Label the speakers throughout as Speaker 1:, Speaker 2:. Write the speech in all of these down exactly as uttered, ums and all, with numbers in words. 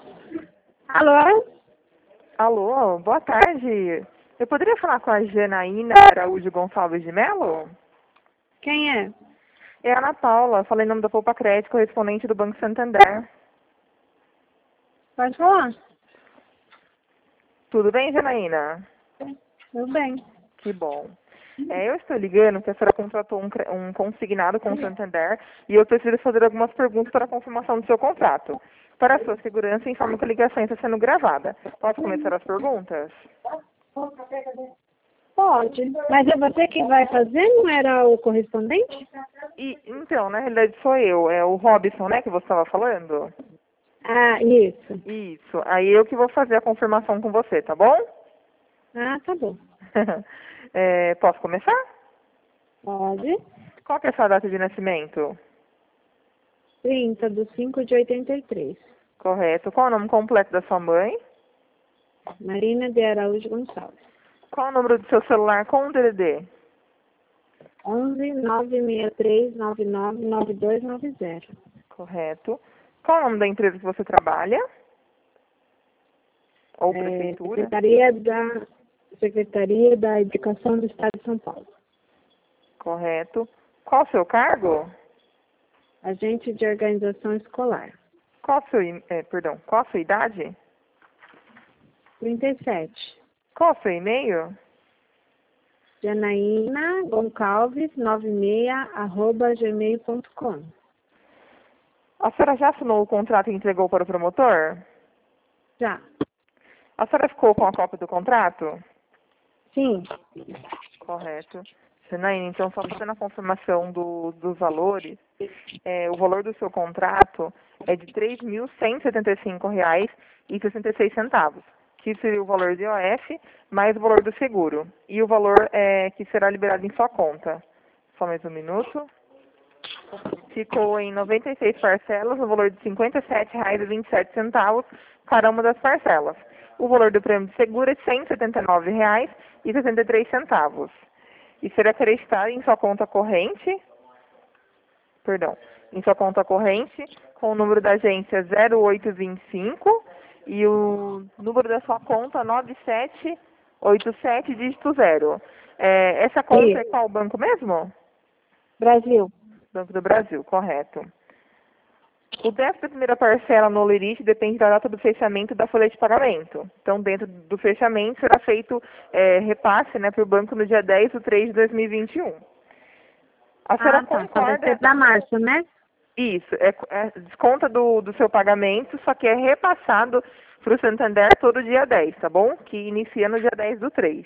Speaker 1: Alô?
Speaker 2: Alô, boa tarde. Eu poderia falar com a Janaína Araújo Gonçalves de Melo?
Speaker 1: Quem é?
Speaker 2: É a Ana Paula, falei em nome da Poupa Crédito, correspondente do Banco Santander.
Speaker 1: Pode falar.
Speaker 2: Tudo bem, Janaína?
Speaker 1: Tudo bem.
Speaker 2: Que bom. É, eu estou ligando porque a senhora contratou um, cre- um consignado com o Santander e eu preciso fazer algumas perguntas para a confirmação do seu contrato. Para a sua segurança, informo que a ligação está sendo gravada. Posso começar as perguntas?
Speaker 1: Pode. Mas é você que vai fazer, não era o correspondente?
Speaker 2: E, então, na realidade sou eu, é o Robson, né, que você estava falando?
Speaker 1: Ah, isso.
Speaker 2: Isso. Aí eu que vou fazer a confirmação com você, tá bom?
Speaker 1: Ah, tá bom.
Speaker 2: É, posso começar?
Speaker 1: Pode.
Speaker 2: Qual que é a sua data de nascimento?
Speaker 1: trinta de cinco de oitenta e três.
Speaker 2: Correto. Qual é o nome completo da sua mãe?
Speaker 1: Marina de Araújo Gonçalves.
Speaker 2: Qual é o número do seu celular com o D D D?
Speaker 1: onze nove seis três nove nove nove dois nove zero.
Speaker 2: Correto. Qual é o nome da empresa que você trabalha? Ou
Speaker 1: É,
Speaker 2: prefeitura?
Speaker 1: Secretaria da, Secretaria da Educação do Estado de São Paulo.
Speaker 2: Correto. Qual o seu cargo?
Speaker 1: Agente de organização escolar.
Speaker 2: Qual o seu, e- é, perdão, qual a sua idade?
Speaker 1: trinta e sete.
Speaker 2: Qual o seu e-mail?
Speaker 1: Janaína Goncalves noventa e seis arroba gmail ponto com.
Speaker 2: A senhora já assinou o contrato e entregou para o promotor?
Speaker 1: Já.
Speaker 2: A senhora ficou com a cópia do contrato?
Speaker 1: Sim.
Speaker 2: Correto. Janaína, então, só fazendo a confirmação do, dos valores, é, o valor do seu contrato é de três mil cento e setenta e cinco reais e sessenta e seis centavos, que seria o valor do I O F mais o valor do seguro, e o valor é, que será liberado em sua conta. Só mais um minuto. Ficou em noventa e seis parcelas, no valor de cinquenta e sete reais e vinte e sete centavos cada uma das parcelas. O valor do prêmio de seguro é de cento e setenta e nove reais e sessenta e três centavos. E será acreditado em sua conta corrente, perdão, em sua conta corrente, com o número da agência zero oito vinte e cinco e o número da sua conta nove sete oito sete, dígito zero. É, essa conta é
Speaker 1: Isso.
Speaker 2: qual banco mesmo?
Speaker 1: Brasil.
Speaker 2: Banco do Brasil, correto. O décimo da primeira parcela no lerite depende da data do fechamento da folha de pagamento. Então, dentro do fechamento, será feito é, repasse, né, para o banco no dia dez de três de dois mil e vinte e um. A senhora
Speaker 1: Ah, tá. Só vai
Speaker 2: concorda?
Speaker 1: ser para março, né?
Speaker 2: Isso, é, é desconta do, do seu pagamento, só que é repassado para o Santander todo dia dez, tá bom? Que inicia no dia dez do três,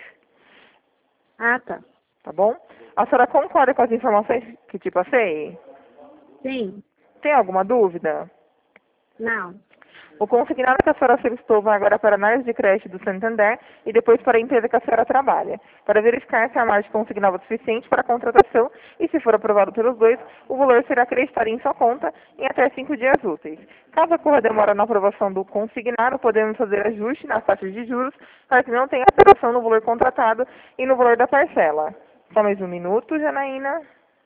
Speaker 1: Ah, tá.
Speaker 2: tá bom? A senhora concorda com as informações que te passei?
Speaker 1: Sim.
Speaker 2: Tem alguma dúvida?
Speaker 1: Não.
Speaker 2: O consignado que a senhora solicitou vai agora para a análise de crédito do Santander e depois para a empresa que a senhora trabalha, para verificar se a margem consignada é suficiente para a contratação e, se for aprovado pelos dois, o valor será acreditado em sua conta em até cinco dias úteis. Caso ocorra demora na aprovação do consignado, podemos fazer ajuste nas taxas de juros para que não tenha alteração no valor contratado e no valor da parcela. Só mais um minuto, Janaína.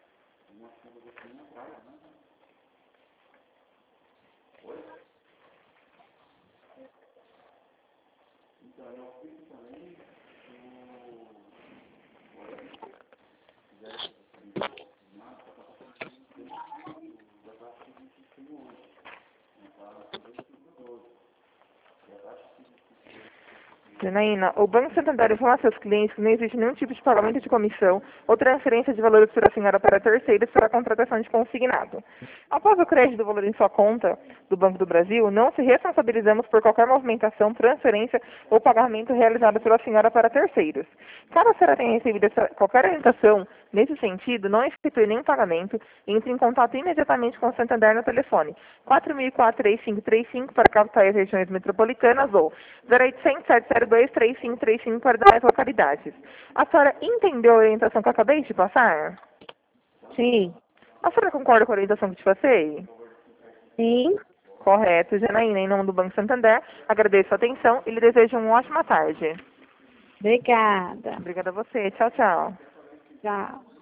Speaker 2: Janaína, o Banco Santander informa a seus clientes que não existe nenhum tipo de pagamento de comissão ou transferência de valores por a senhora para terceiros para a contratação de consignado. Após o crédito do valor em sua conta do Banco do Brasil, não se responsabilizamos por qualquer movimentação, transferência ou pagamento realizado pela senhora para terceiros. Caso a senhora tenha recebido essa, qualquer orientação nesse sentido, não efetue nenhum pagamento, entre em contato imediatamente com o Santander no telefone quatro mil e quatro, três cinco três cinco para capitais e regiões metropolitanas ou zero oitocentos, sete zero dois, três cinco três cinco para demais localidades. A senhora entendeu a orientação que eu acabei de passar?
Speaker 1: Sim.
Speaker 2: A senhora concorda com a orientação que te passei?
Speaker 1: Sim.
Speaker 2: Correto, Janaína, em nome do Banco Santander, agradeço a atenção e lhe desejo uma ótima tarde.
Speaker 1: Obrigada.
Speaker 2: Obrigada a você. Tchau, tchau.
Speaker 1: Tchau.